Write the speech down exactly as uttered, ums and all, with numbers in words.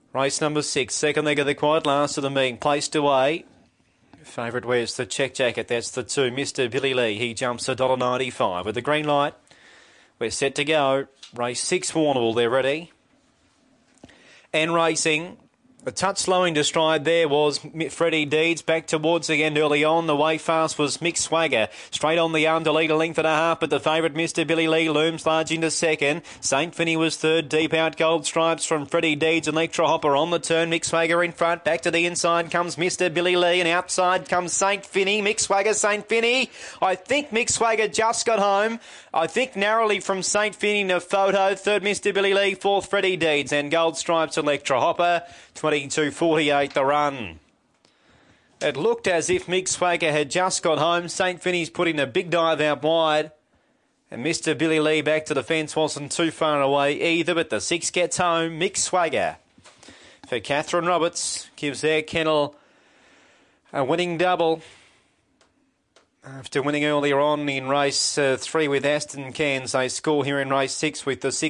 Race number six, second leg of the quad, last of them being placed away. Favourite wears the check jacket, that's the two, Mister Billy Lee. He jumps one dollar ninety-five with the green light. We're set to go. Race six, Warrnambool, they're ready. And racing. A touch slowing to stride there was Freddie Deeds. Back towards the end early on. The way fast was Mick Swagger. Straight on the arm to lead a length and a half, but the favourite Mister Billy Lee looms large into second. Saint Finney was third. Deep out Gold Stripes from Freddie Deeds. Electra Hopper on the turn. Mick Swagger in front. Back to the inside comes Mister Billy Lee, and outside comes Saint Finney. Mick Swagger, Saint Finney. I think Mick Swagger just got home. I think narrowly from Saint Finney to Photo. Third Mister Billy Lee. Fourth Freddie Deeds. And Gold Stripes Electra Hopper. twenty-two forty-eight the run. It looked as if Mick Swagger had just got home. Saint Finney's putting a big dive out wide. And Mister Billy Lee back to the fence wasn't too far away either, but the six gets home. Mick Swagger for Catherine Roberts gives their kennel a winning double after winning earlier on in race uh, three with Aston Cairns. They score here in race six with the six.